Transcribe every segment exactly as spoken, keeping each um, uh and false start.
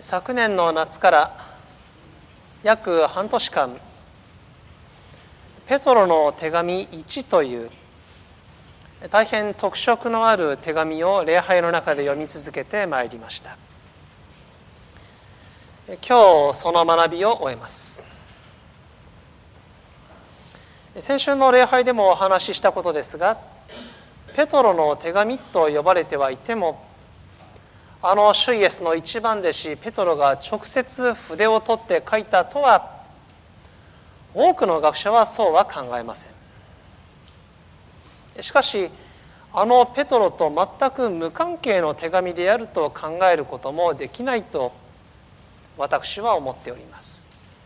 昨年の夏から約半年間、ペトロの手紙いちという大変特色のある手紙を礼拝の中で読み続けてまいりました。今日その学びを終えます。先週の礼拝でもお話ししたことですが、ペトロの手紙と呼ばれてはいても、あの主イエスの一番弟子ペトロが直接筆を取って書いたとは、多くの学者はそうは考えません。しかし、あのペトロと全く無関係の手紙であると考えることもできないと私は思っております。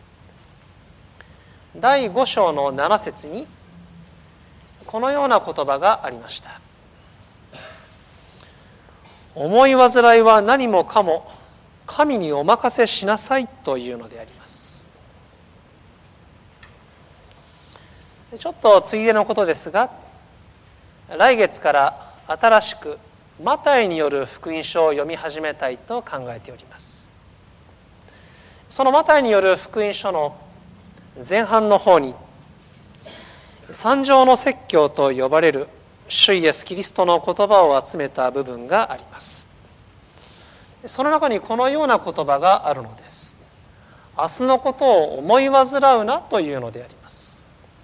だいご章のなな節にこのような言葉がありました。思い煩いは何もかも神にお任せしなさいというのであります。ちょっとついでのことですが、来月から新しくマタイによる福音書を読み始めたいと考えております。そのマタイによる福音書の前半の方に、三条の説教と呼ばれる主イエス・キリストの言葉を集めた部分があります。その中にこのような言葉があるのです。明日のことを思い煩うなというのであります。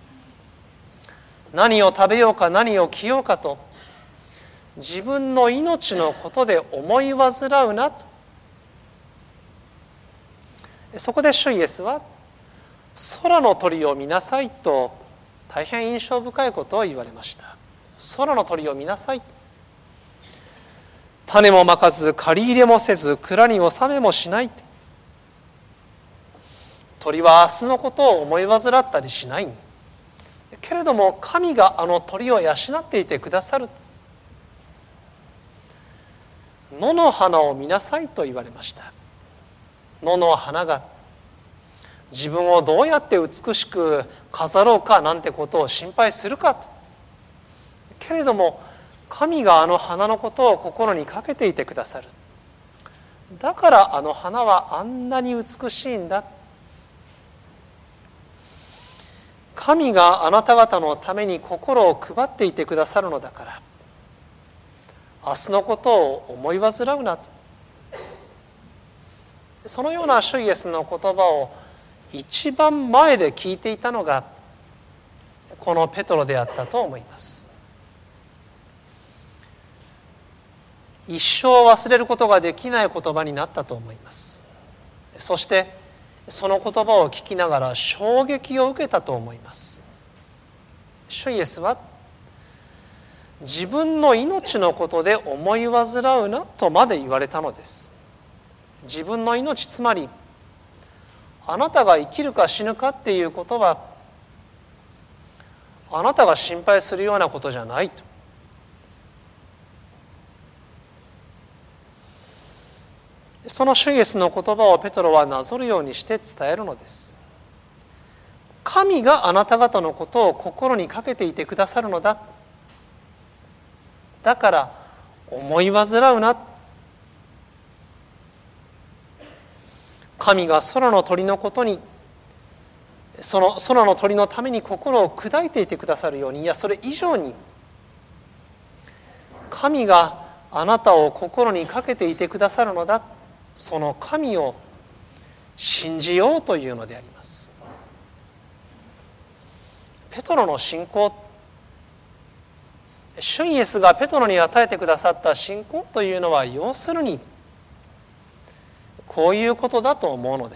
何を食べようか何を着ようかと、自分の命のことで思い煩うなと。そこで主イエスは、空の鳥を見なさいと大変印象深いことを言われました。空の鳥を見なさい。種もまかず借り入れもせず蔵に納めもしない。鳥は明日のことを思い煩ったりしない。けれども神があの鳥を養っていてくださる。野の花を見なさいと言われました。野の花が自分をどうやって美しく飾ろうかなんてことを心配するかと。けれども神があの花のことを心にかけていてくださる。だからあの花はあんなに美しいんだ。神があなた方のために心を配っていてくださるのだから、明日のことを思い煩うなと。そのような主イエスの言葉を一番前で聞いていたのがこのペトロであったと思います。一生忘れることができない言葉になったと思います。そしてその言葉を聞きながら衝撃を受けたと思います。主イエスは自分の命のことで思い煩うなとまで言われたのです。自分の命、つまりあなたが生きるか死ぬかっていうことはあなたが心配するようなことじゃないと。その主イエスの言葉をペトロはなぞるようにして伝えるのです。神があなた方のことを心にかけていてくださるのだ。だから思い煩うな。神が空の鳥のことに、その空の鳥のために心を砕いていてくださるように、いやそれ以上に神があなたを心にかけていてくださるのだ。その神を信じようというのであります。ペトロの信仰、主イエスがペトロに与えてくださった信仰というのは、要するにこういうことだと思うのです。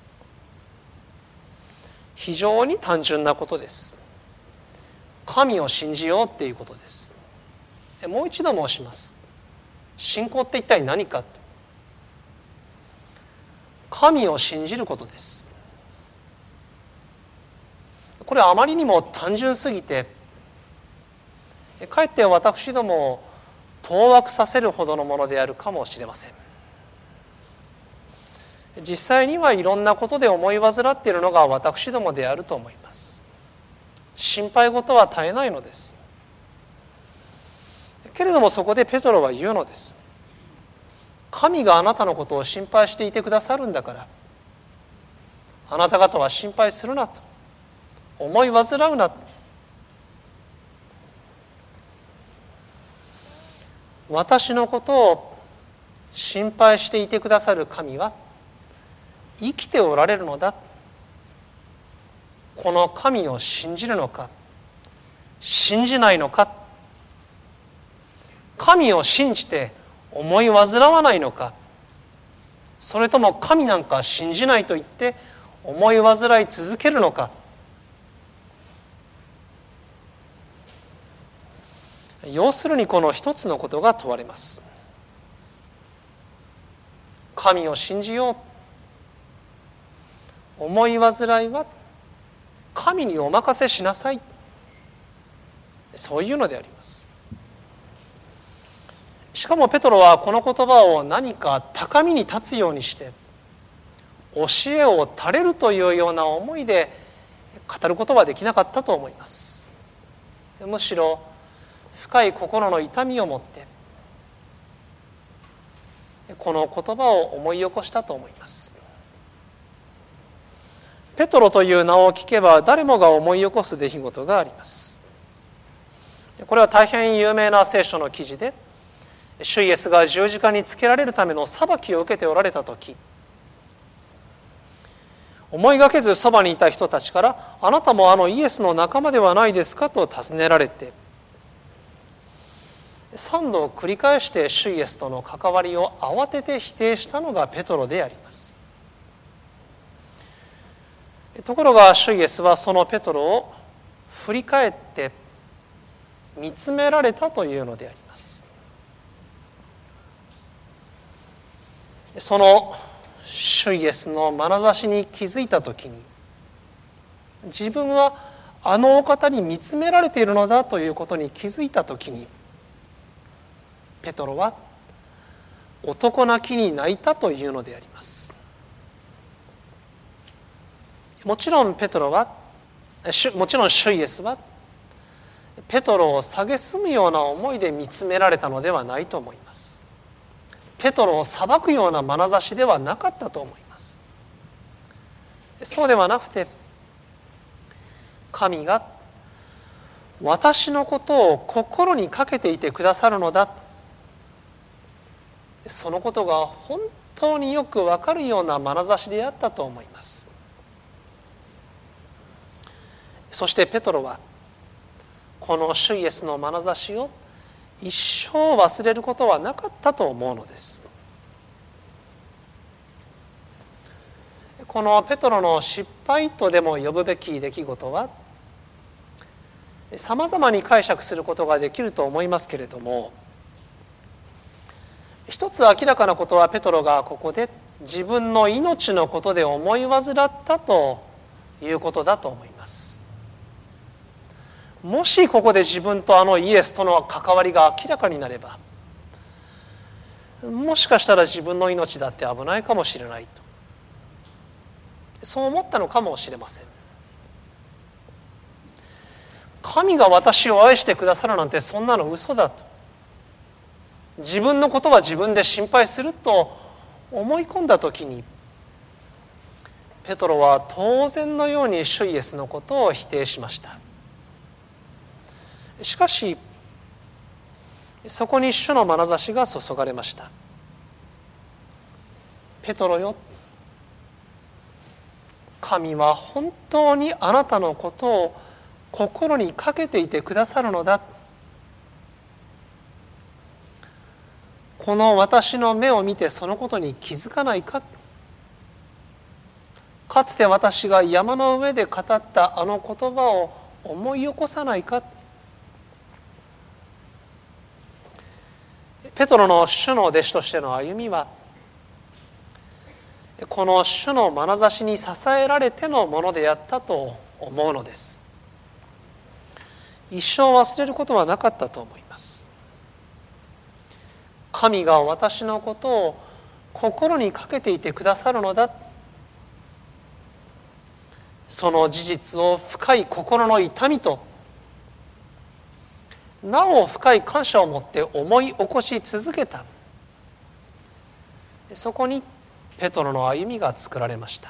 非常に単純なことです。神を信じようっていうことです。もう一度申します。信仰って一体何か。神を信じることです。これはあまりにも単純すぎて、かえって私どもを当惑させるほどのものであるかもしれません。実際にはいろんなことで思い煩っているのが私どもであると思います。心配事は絶えないのです。けれどもそこでペトロは言うのです。 神があなたのことを心配していてくださるんだから、あなた方は心配するなと、思い煩うな。私のことを心配していてくださる神は生きておられるのだ。この神を信じるのか信じないのか、神を信じて思い煩わないのか、それとも神なんか信じないと言って思い煩い続けるのか。要するにこの一つのことが問われます。神を信じよう、思い煩いは神にお任せしなさい、そういうのであります。しかもペトロはこの言葉を何か高みに立つようにして教えを垂れるというような思いで語ることはできなかったと思います。むしろ深い心の痛みを持ってこの言葉を思い起こしたと思います。ペトロという名を聞けば誰もが思い起こす出来事があります。これは大変有名な聖書の記事で、主イエスが十字架につけられるための裁きを受けておられたとき、思いがけずそばにいた人たちから、あなたもあのイエスの仲間ではないですかと尋ねられて、三度繰り返して主イエスとの関わりを慌てて否定したのがペトロであります。ところが主イエスはそのペトロを振り返って見つめられたというのであります。その主イエスの眼差しに気づいたときに、自分はあのお方に見つめられているのだということに気づいたときに、ペトロは男泣きに泣いたというのであります。もちろんペトロは、もちろん主イエスはペトロを蔑むような思いで見つめられたのではないと思います。ペトロを裁くような眼差しではなかったと思います。そうではなくて、神が私のことを心にかけていてくださるのだ、そのことが本当によくわかるような眼差しであったと思います。そしてペトロはこの主イエスの眼差しを一生忘れることはなかったと思うのです。このペトロの失敗とでも呼ぶべき出来事はさまざまに解釈することができると思いますけれども、一つ明らかなことは、ペトロがここで自分の命のことで思い患ったということだと思います。もしここで自分とあのイエスとの関わりが明らかになれば、もしかしたら自分の命だって危ないかもしれないと、そう思ったのかもしれません。神が私を愛してくださるなんてそんなの嘘だと、自分のことは自分で心配すると思い込んだときに、ペトロは当然のように主イエスのことを否定しました。しかしそこに主の眼差しが注がれました。ペトロよ、神は本当にあなたのことを心にかけていてくださるのだ。この私の目を見てそのことに気づかないか。かつて私が山の上で語ったあの言葉を思い起こさないか。ペトロの主の弟子としての歩みは、この主の眼差しに支えられてのものであったと思うのです。一生忘れることはなかったと思います。神が私のことを心にかけていてくださるのだ、その事実を深い心の痛みとなお深い感謝を持って思い起こし続けた。 そこにペトロの歩みが作られました。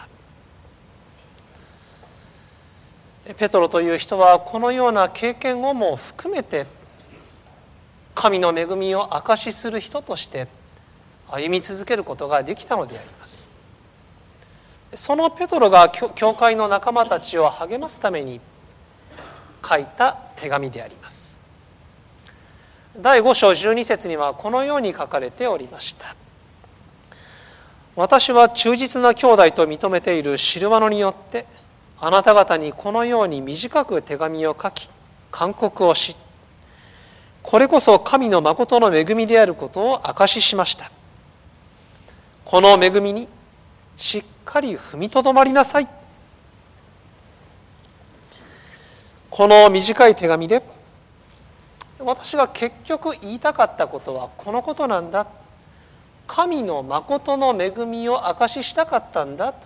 ペトロという人はこのような経験をも含めて神の恵みを証しする人として歩み続けることができたのであります。そのペトロが教会の仲間たちを励ますために書いた手紙であります。だいご章じゅうに節にはこのように書かれておりました。私は忠実な兄弟と認めているシルワノによってあなた方にこのように短く手紙を書き勧告をし、これこそ神の誠の恵みであることを証ししました。この恵みにしっかり踏みとどまりなさい。この短い手紙で私が結局言いたかったことはこのことなんだ。神の誠の恵みを証ししたかったんだ。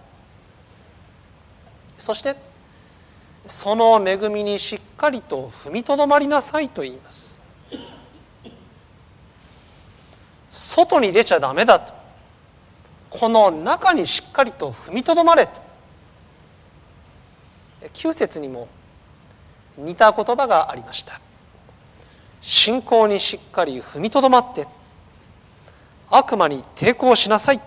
そしてその恵みにしっかりと踏みとどまりなさいと言います。外に出ちゃダメだと。この中にしっかりと踏みとどまれと。きゅう節にも似た言葉がありました。信仰にしっかり踏みとどまって悪魔に抵抗しなさい。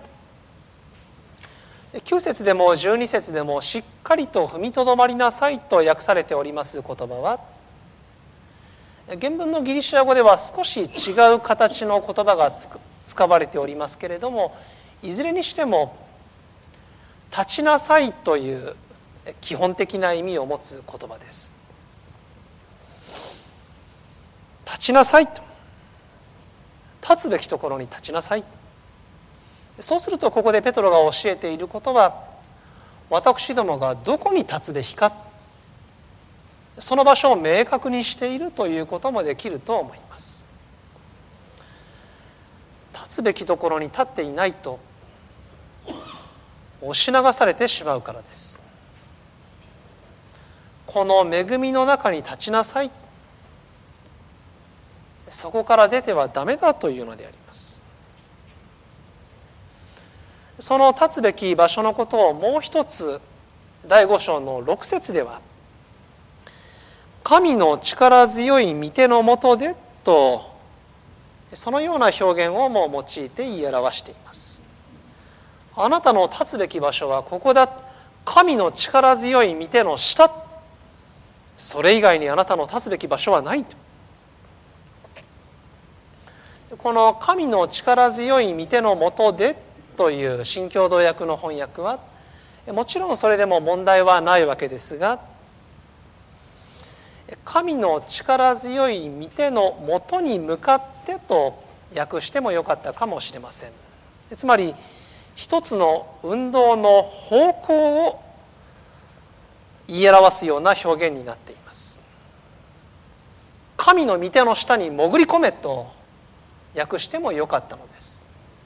きゅう節でもじゅうに節でもしっかりと踏みとどまりなさいと訳されております言葉は、原文のギリシャ語では少し違う形の言葉が使われておりますけれども、いずれにしても立ちなさいという基本的な意味を持つ言葉です。立ちなさいと、立つべきところに立ちなさい。そうするとここでペトロが教えていることは、私どもがどこに立つべきか、その場所を明確にしているということもできると思います。立つべきところに立っていないと押し流されてしまうからです。この恵みの中に立ちなさい、そこから出てはダメだというのであります。その立つべき場所のことをもう一つだいご章のろく節では、神の力強い御手のもとでと、そのような表現をも用いて言い表しています。あなたの立つべき場所はここだ。神の力強い御手の下。それ以外にあなたの立つべき場所はない。この神の力強い御手のもとでという新共同訳の翻訳は、もちろんそれでも問題はないわけですが、神の力強い御手のもとに向かってと訳してもよかったかもしれません。つまり一つの運動の方向を言い表すような表現になっています。神の御手の下に潜り込めと訳してもよかったのです。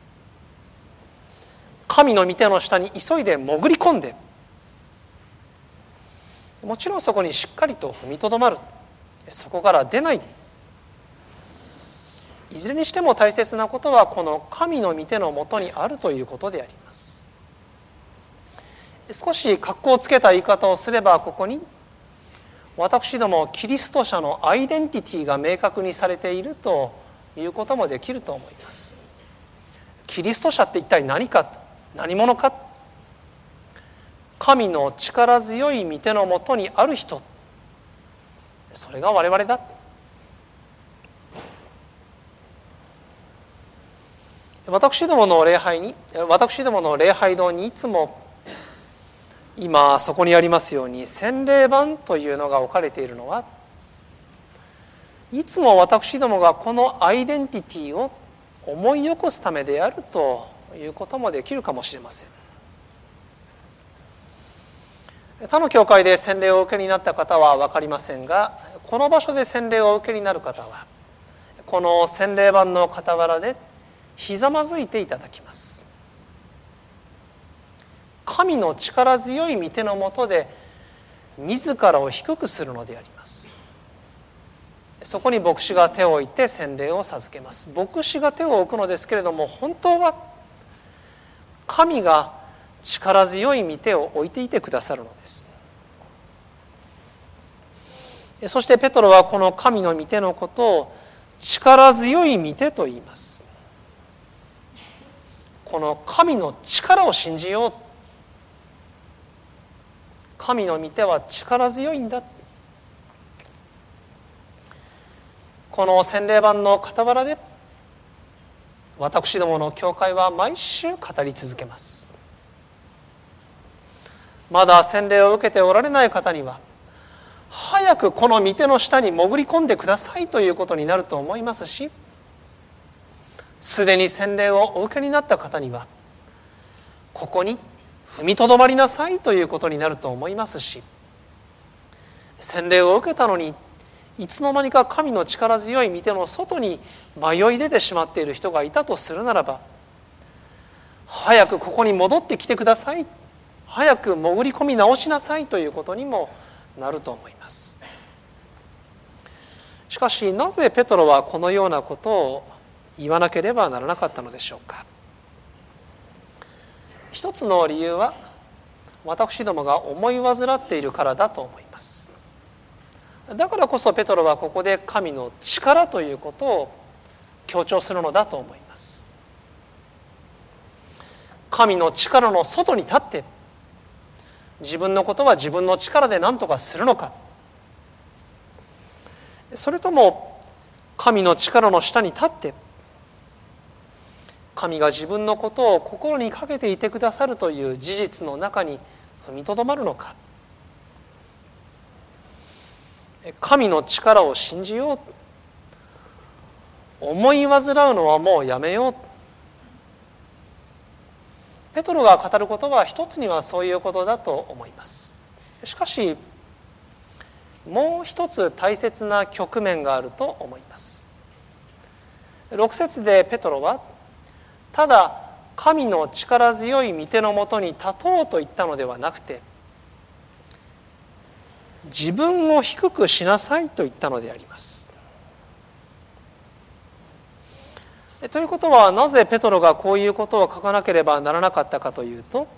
神の御手の下に急いで潜り込んで、もちろんそこにしっかりと踏みとどまる、そこから出ない。いずれにしても大切なことはこの神の御手のもとにあるということであります。少し格好をつけた言い方をすれば、ここに私どもキリスト者のアイデンティティが明確にされているということもできると思います。キリスト者って一体何か、何者か。神の力強い御手のもとにある人、それが我々だ。私どもの礼拝に私どもの礼拝堂にいつも今そこにありますように洗礼板というのが置かれているのは、いつも私どもがこのアイデンティティを思い起こすためであるということもできるかもしれません。他の教会で洗礼をお受けになった方は分かりませんが、この場所で洗礼をお受けになる方はこの洗礼板の傍らでひざまずいていただきます。神の力強い御手のもとで自らを低くするのであります。そこに牧師が手を置いて洗礼を授けます。牧師が手を置くのですけれども、本当は神が力強い御手を置いていてくださるのです。そしてペトロはこの神の御手のことを力強い御手と言います。この神の力を信じよう。神の御手は力強いんだ。この洗礼版の傍らで私どもの教会は毎週語り続けます。まだ洗礼を受けておられない方には早くこの御手の下に潜り込んでくださいということになると思いますし、すでに洗礼をお受けになった方にはここに踏みとどまりなさいということになると思いますし、洗礼を受けたのにいつの間にか神の力強い御手の外に迷い出てしまっている人がいたとするならば、早くここに戻ってきてください、早く潜り込み直しなさいということにもなると思います。しかしなぜペトロはこのようなことを言わなければならなかったのでしょうか。一つの理由は私どもが思い患っているからだと思います。だからこそペトロはここで神の力ということを強調するのだと思います。神の力の外に立って自分のことは自分の力で何とかするのか、それとも神の力の下に立って神が自分のことを心にかけていてくださるという事実の中に踏みとどまるのか。神の力を信じよう、思い煩うのはもうやめよう。ペトロが語ることは一つにはそういうことだと思います。しかしもう一つ大切な局面があると思います。ろく節でペトロはただ神の力強い御手のもとに立とうと言ったのではなくて、自分を低くしなさいと言ったのであります。ということは、なぜペトロがこういうことを書かなければならなかったかというと、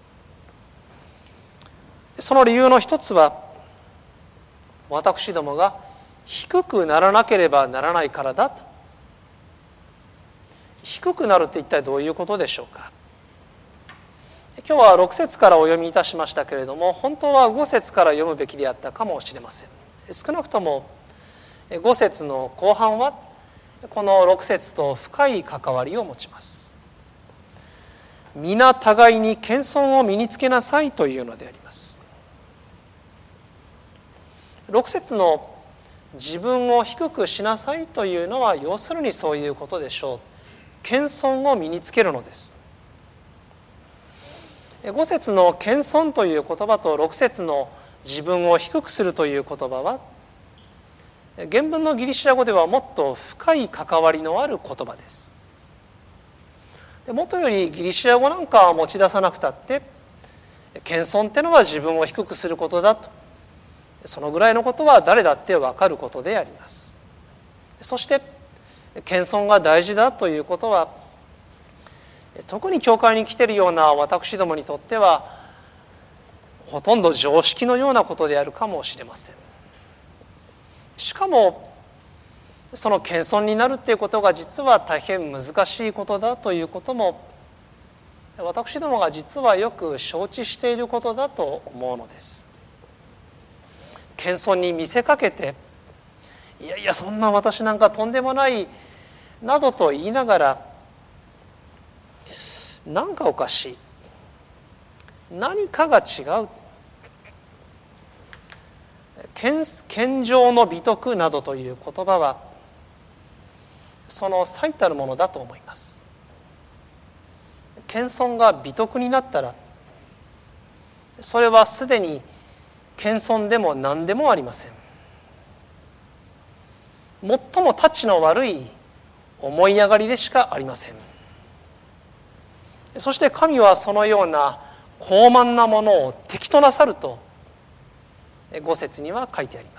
その理由の一つは私どもが低くならなければならないからだと。低くなるって一体どういうことでしょうか。今日はろく節からお読みいたしましたけれども、本当はご節から読むべきであったかもしれません。少なくともご節の後半はこのろく節と深い関わりを持ちます。皆互いに謙遜を身につけなさいというのであります。ろく節の自分を低くしなさいというのは要するにそういうことでしょう。謙遜を身につけるのです。ご節の謙遜という言葉とろく節の自分を低くするという言葉は原文のギリシャ語ではもっと深い関わりのある言葉です。でもとよりギリシャ語なんかは持ち出さなくたって謙遜ってのは自分を低くすることだと、そのぐらいのことは誰だって分かることであります。そして謙遜が大事だということは特に教会に来ているような私どもにとってはほとんど常識のようなことであるかもしれません。しかもその謙遜になるということが実は大変難しいことだということも私どもが実はよく承知していることだと思うのです。謙遜に見せかけていやいやそんな私なんかとんでもないなどと言いながらなんかおかしい、何かが違う、謙譲の美徳などという言葉はその最たるものだと思います。謙遜が美徳になったらそれはすでに謙遜でも何でもありません。最もタチの悪い思い上がりでしかありません。そして神はそのような高慢なものを敵となさるとご節には書いてあります。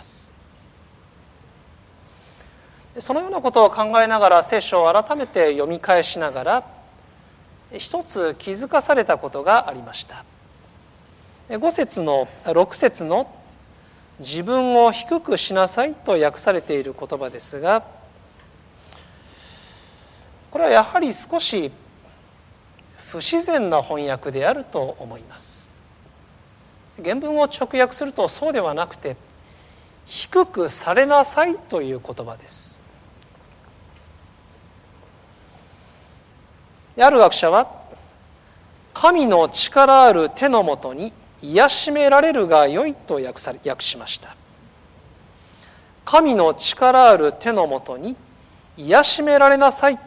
そのようなことを考えながら聖書を改めて読み返しながら一つ気づかされたことがありました。ご節のろく節の自分を低くしなさいと訳されている言葉ですが、これはやはり少し不自然な翻訳であると思います。原文を直訳するとそうではなくて、低くされなさいという言葉です。ある学者は、神の力ある手のもとに癒しめられるがよいと訳され、訳しました。神の力ある手のもとに癒しめられなさい。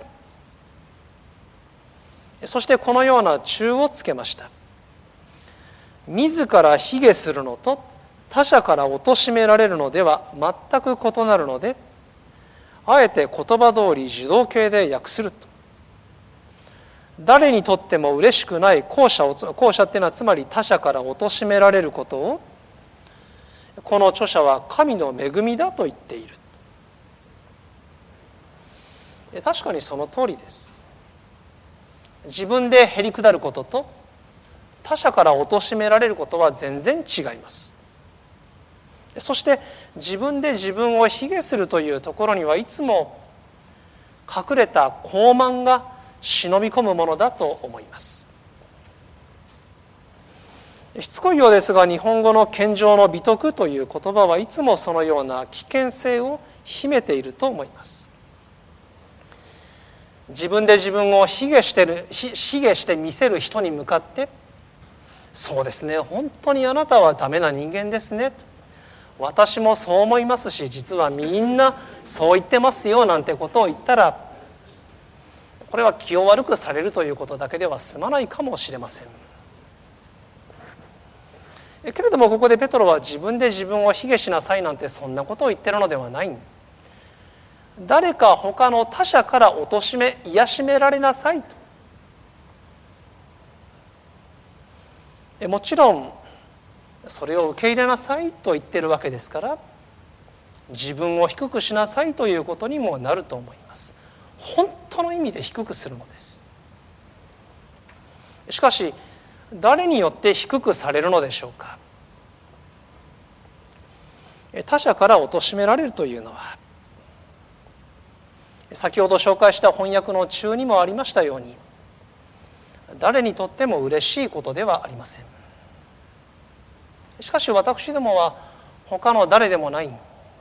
そしてこのような注をつけました。自ら卑下するのと他者から貶められるのでは全く異なるので、あえて言葉通り受動形で訳すると。誰にとっても嬉しくない後者を、後者っていうのはつまり他者から貶められることを、この著者は神の恵みだと言っている。確かにその通りです。自分でへりくだることと他者から貶められることは全然違います。そして自分で自分を卑下するというところにはいつも隠れた傲慢が忍び込むものだと思います。しつこいようですが、日本語の謙譲の美徳という言葉はいつもそのような危険性を秘めていると思います。自分で自分を卑下してる、卑下して見せる人に向かって、そうですね、本当にあなたはダメな人間ですね、私もそう思いますし、実はみんなそう言ってますよなんてことを言ったら、これは気を悪くされるということだけでは済まないかもしれません。けれどもここでペトロは自分で自分を卑下しなさいなんてそんなことを言ってるのではない。誰か他の他者から貶め癒しめられなさいと。もちろんそれを受け入れなさいと言っているわけですから、自分を低くしなさいということにもなると思います。本当の意味で低くするのです。しかし誰によって低くされるのでしょうか。他者から貶められるというのは、先ほど紹介した翻訳の中にもありましたように、誰にとっても嬉しいことではありません。しかし私どもは他の誰でもない、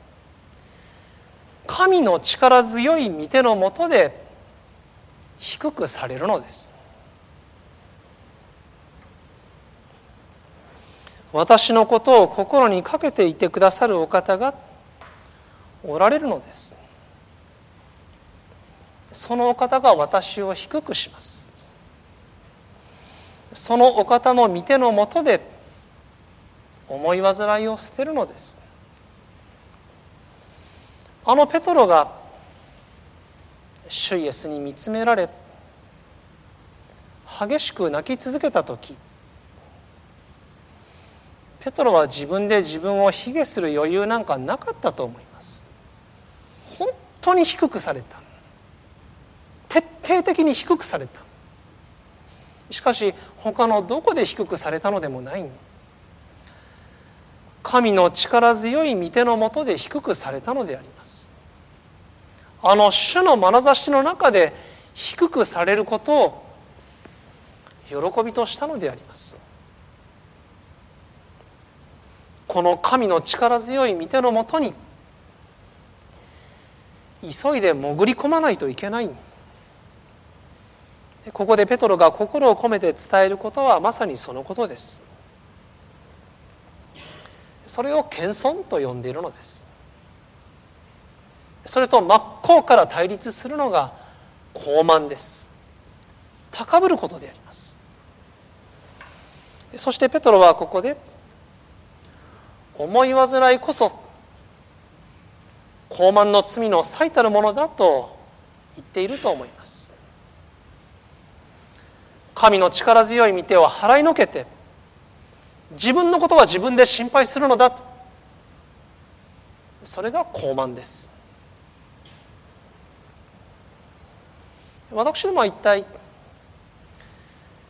神の力強い御手のもとで低くされるのです。私のことを心にかけていてくださるお方がおられるのです。そのお方が私を低くします。そのお方の御手のもとで思い煩いを捨てるのです。あのペトロが主イエスに見つめられ激しく泣き続けたとき、ペトロは自分で自分を卑下する余裕なんかなかったと思います。本当に低くされた。徹底的に低くされた。しかし他のどこで低くされたのでもない。神の力強い御手のもとで低くされたのであります。あの主の眼差しの中で低くされることを喜びとしたのであります。この神の力強い御手のもとに急いで潜り込まないといけない。ここでペトロが心を込めて伝えることはまさにそのことです。それを謙遜と呼んでいるのです。それと真っ向から対立するのが傲慢です。高ぶることであります。そしてペトロはここで思い煩いこそ傲慢の罪の最たるものだと言っていると思います。神の力強い御手を払いのけて自分のことは自分で心配するのだと、それが傲慢です。私どもは一体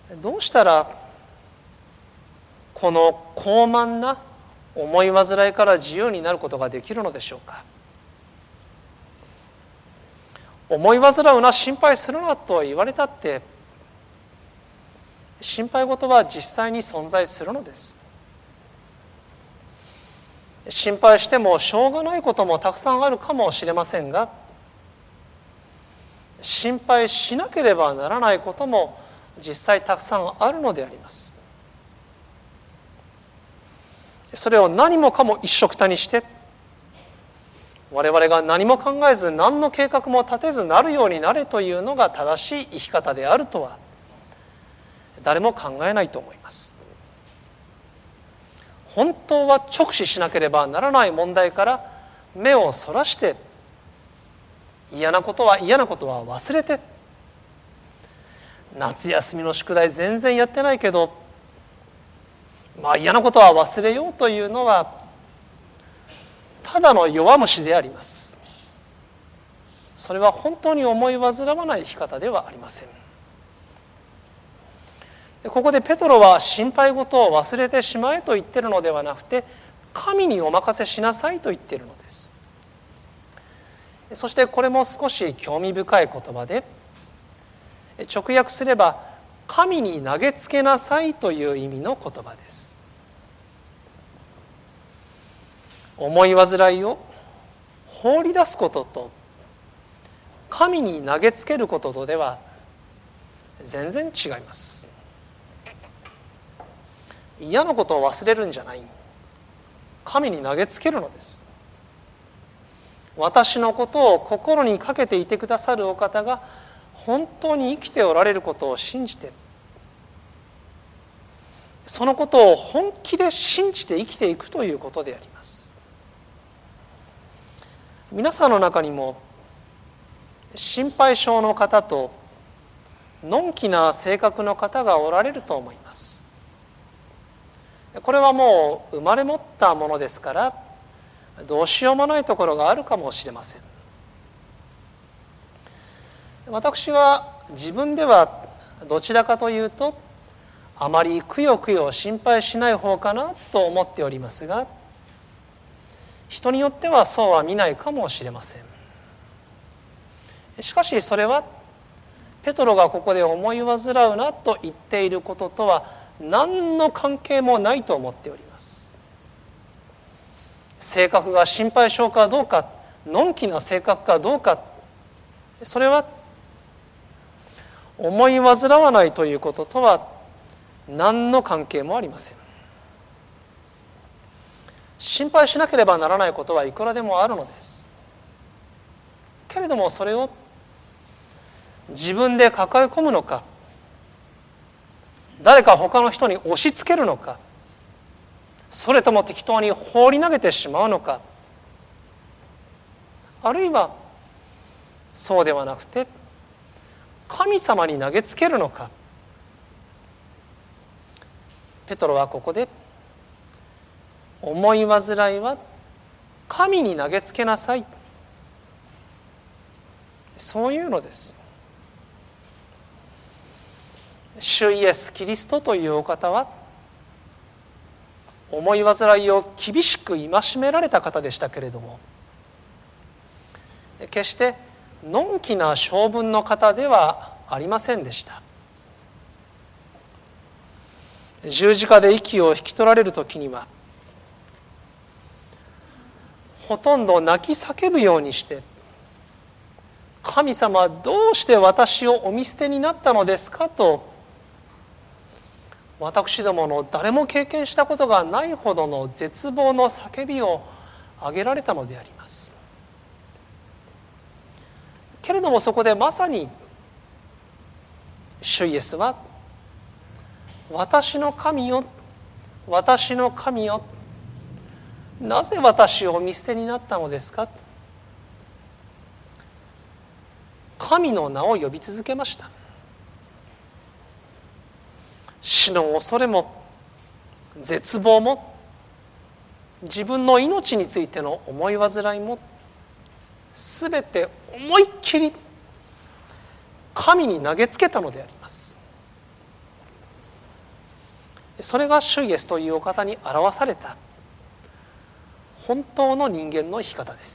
どうしたらこの高慢な思い煩いから自由になることができるのでしょうか。思い煩うな、心配するなと言われたって、心配事は実際に存在するのです。心配してもしょうがないこともたくさんあるかもしれませんが、心配しなければならないことも実際たくさんあるのであります。それを何もかも一緒くたにして、我々が何も考えず何の計画も立てずなるようになれというのが正しい生き方であるとは誰も考えないと思います。本当は直視しなければならない問題から目をそらして、嫌なことは嫌なことは忘れて、夏休みの宿題全然やってないけど、まあ嫌なことは忘れようというのはただの弱虫であります。それは本当に思い煩わない生き方ではありません。でここでペトロは心配事を忘れてしまえと言っているのではなくて、神にお任せしなさいと言っているのです。そしてこれも少し興味深い言葉で、直訳すれば神に投げつけなさいという意味の言葉です。思い煩いを放り出すことと神に投げつけることとでは全然違います。嫌なことを忘れるんじゃない、神に投げつけるのです。私のことを心にかけていてくださるお方が本当に生きておられることを信じて、そのことを本気で信じて生きていくということであります。皆さんの中にも心配性の方とのんきな性格の方がおられると思います。これはもう生まれ持ったものですから、どうしようもないところがあるかもしれません。私は自分ではどちらかというとあまりくよくよ心配しない方かなと思っておりますが、人によってはそうは見ないかもしれません。しかしそれはペトロがここで思い煩うなと言っていることとは何の関係もないと思っております。性格が心配性かどうか、のんきな性格かどうか、それは思い煩わないということとは何の関係もありません。心配しなければならないことはいくらでもあるのです。けれどもそれを自分で抱え込むのか、誰か他の人に押し付けるのか、それとも適当に放り投げてしまうのか、あるいはそうではなくて神様に投げつけるのか。ペトロはここで思い煩いは神に投げつけなさい、そういうのです。主イエス・キリストというお方は思い煩いを厳しく戒められた方でしたけれども、決してのんきな性分の方ではありませんでした。十字架で息を引き取られる時にはほとんど泣き叫ぶようにして、神様どうして私をお見捨てになったのですかと、私どもの誰も経験したことがないほどの絶望の叫びを上げられたのであります。けれどもそこでまさに主イエスは、私の神よ、私の神よ、なぜ私をお見捨てになったのですかと、神の名を呼び続けました。死の恐れも絶望も自分の命についての思い煩いもすべて思いっきり神に投げつけたのであります。 それが主イエスというお方に表された本当の人間の生き方です。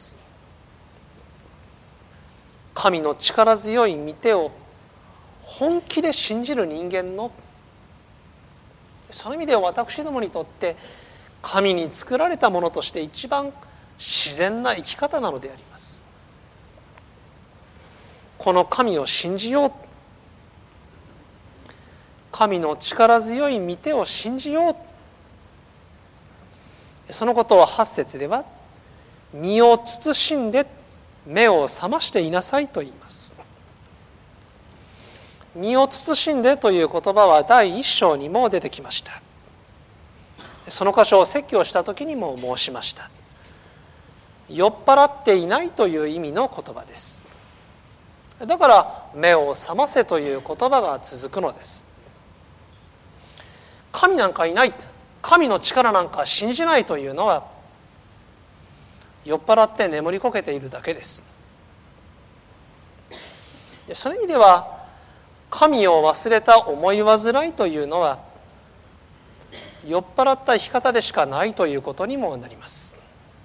神の力強い御手を本気で信じる人間の、その意味では私どもにとって神に作られたものとして一番自然な生き方なのであります。この神を信じよう、神の力強い御手を信じよう、そのことをはち節では身を慎んで目を覚ましていなさいと言います。身を慎んでという言葉は第一章にも出てきました。その箇所を説教した時にも申しました。酔っ払っていないという意味の言葉です。だから目を覚ませという言葉が続くのです。神なんかいない、神の力なんか信じないというのは酔っ払って眠りこけているだけです。その意味では神を忘れた思い煩いというのは酔っ払った生き方でしかないということにもなります。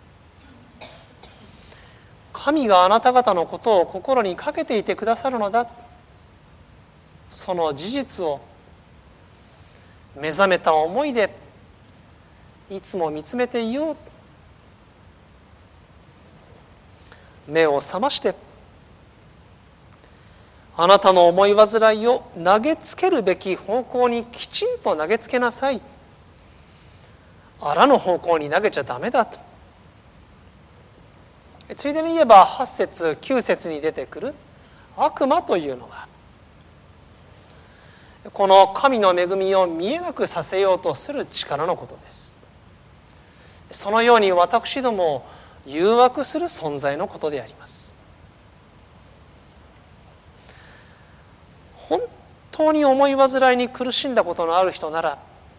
神があなた方のことを心にかけていてくださるのだ、その事実を目覚めた思いでいつも見つめていよう。目を覚ましてあなたの思い煩いを投げつけるべき方向にきちんと投げつけなさい。あらぬ方向に投げちゃダメだと。ついでに言えばはち節きゅう節に出てくる悪魔というのはこの神の恵みを見えなくさせようとする力のことです。そのように私どもを誘惑する存在のことであります。本当に思い煩いに苦しんだことのある人なら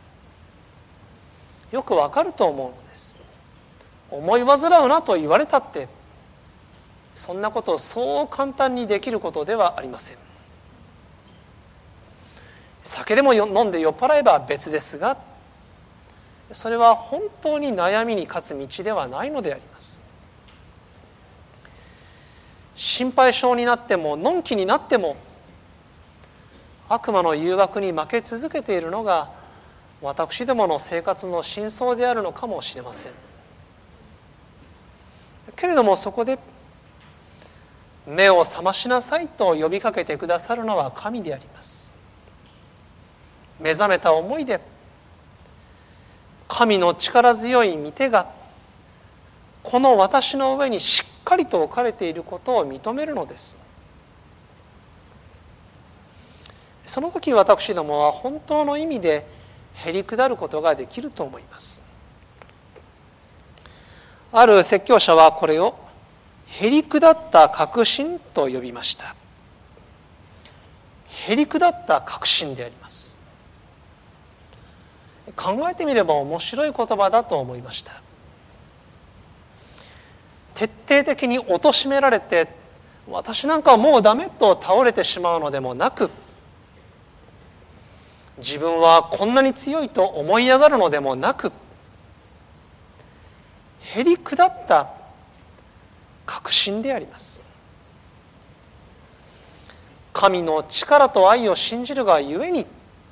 よくわかると思うのです。思い煩うなと言われたってそんなことをそう簡単にできることではありません。酒でも飲んで酔っ払えば別ですが、それは本当に悩みに勝つ道ではないのであります。心配性になってものんきになっても悪魔の誘惑に負け続けているのが私どもの生活の真相であるのかもしれません。けれどもそこで目を覚ましなさいと呼びかけてくださるのは神であります。目覚めた思いで神の力強い御手がこの私の上にしっかりと置かれていることを認めるのです。その時私どもは本当の意味でへりくだることができると思います。ある説教者はこれをへりくだった確信と呼びました。へりくだった確信であります。考えてみれば面白い言葉だと思いました。徹底的に貶められて私なんかもうダメと倒れてしまうのでもなく、自分はこんなに強いと思い上がるのでもなく、へりくだった確信であります。神の力と愛を信じるがゆえに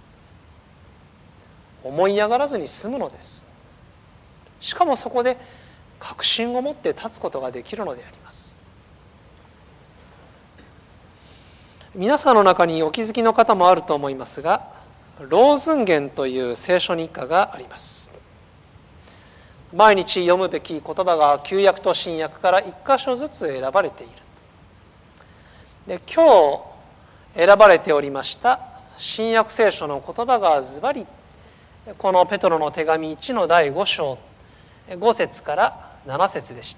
思い上がらずに済むのです。しかもそこで確信を持って立つことができるのであります。皆さんの中にお気づきの方もあると思いますが、ローズンゲンという聖書日課があります。毎日読むべき言葉が旧約と新約から一箇所ずつ選ばれている。で、今日選ばれておりました新約聖書の言葉がズバリこのペトロの手紙いちのだいご章ご節からなな節でした。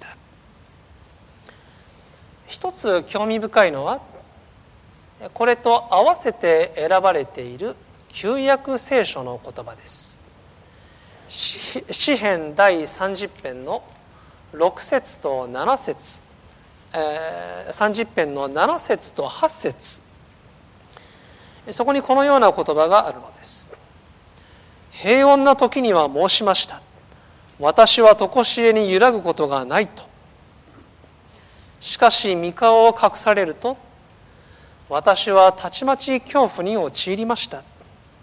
一つ興味深いのはこれと合わせて選ばれている旧約聖書の言葉です。詩編だいさんじゅっ編のろく節となな節、えー、さんじゅっ編のなな節とはち節、そこにこのような言葉があるのです。 平穏な時には申しました。私は常しえに揺らぐことがないと。しかし御顔を隠されると、私はたちまち恐怖に陥りました。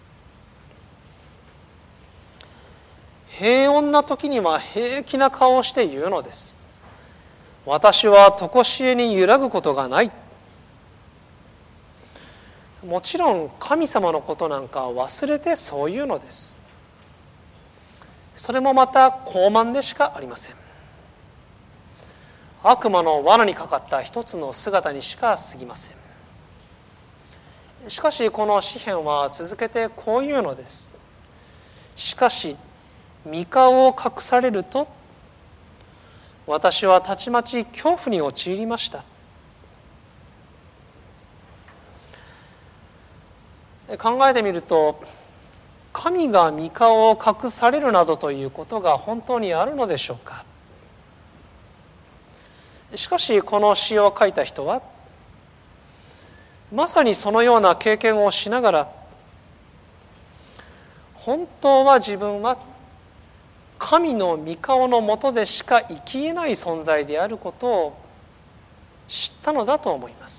平穏な時には平気な顔をして言うのです。私は常しえに揺らぐことがない。もちろん神様のことなんか忘れてそう言うのです。それもまた傲慢でしかありません。悪魔の罠にかかった一つの姿にしか過ぎません。しかしこの詩編は続けてこう言うのです。しかし御顔を隠されると、私はたちまち恐怖に陥りました。考えてみると、神が御顔を隠されるなどということが本当にあるのでしょうか。しかしこの詩を書いた人は、まさにそのような経験をしながら、本当は自分は神の御顔の下でしか生きえない存在であることを知ったのだと思います。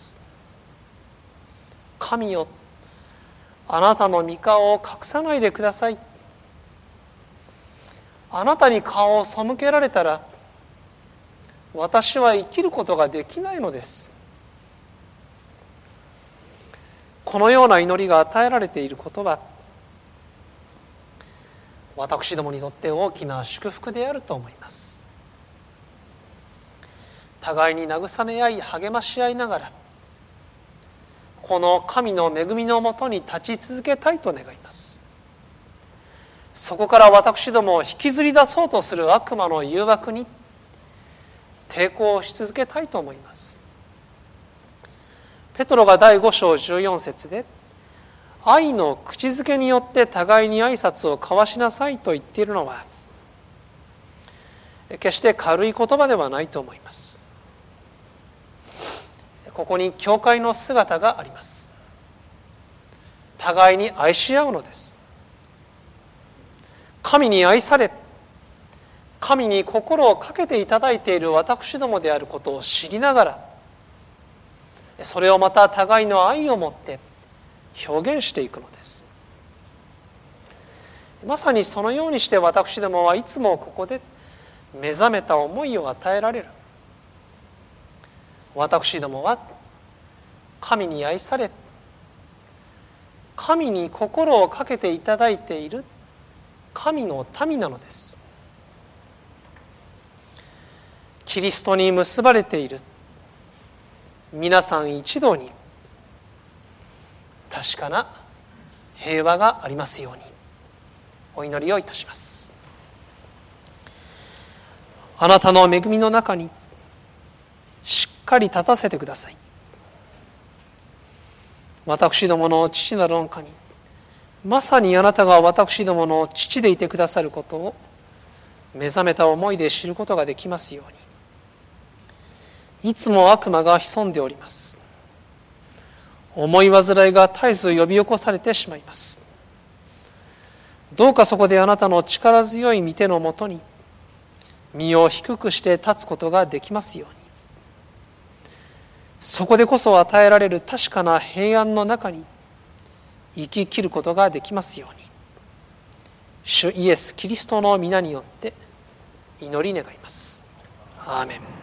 神よ、あなたの御顔を隠さないでください。あなたに顔を背けられたら、私は生きることができないのです。このような祈りが与えられていることは、私どもにとって大きな祝福であると思います。互いに慰め合い励まし合いながら、この神の恵みのもとに立ち続けたいと願います。そこから私どもを引きずり出そうとする悪魔の誘惑に抵抗し続けたいと思います。ペトロがだいご章じゅうよん節で、愛の口づけによって互いに挨拶を交わしなさいと言っているのは、決して軽い言葉ではないと思います。ここに教会の姿があります。互いに愛し合うのです。神に愛され、神に心をかけていただいている私どもであることを知りながら、それをまた互いの愛をもって表現していくのです。まさにそのようにして私どもはいつもここで目覚めた思いを与えられる。私どもは神に愛され、神に心をかけていただいている神の民なのです。キリストに結ばれている皆さん一同に確かな平和がありますようにお祈りをいたします。あなたの恵みの中にしっかり立たせてください。私どもの父なる御神、まさにあなたが私どもの父でいてくださることを目覚めた思いで知ることができますように。いつも悪魔が潜んでおります。思い煩いが絶えず呼び起こされてしまいます。どうかそこであなたの力強い御手のもとに身を低くして立つことができますように。そこでこそ与えられる確かな平安の中に生き切ることができますように。主イエス・キリストの皆によって祈り願います。アーメン。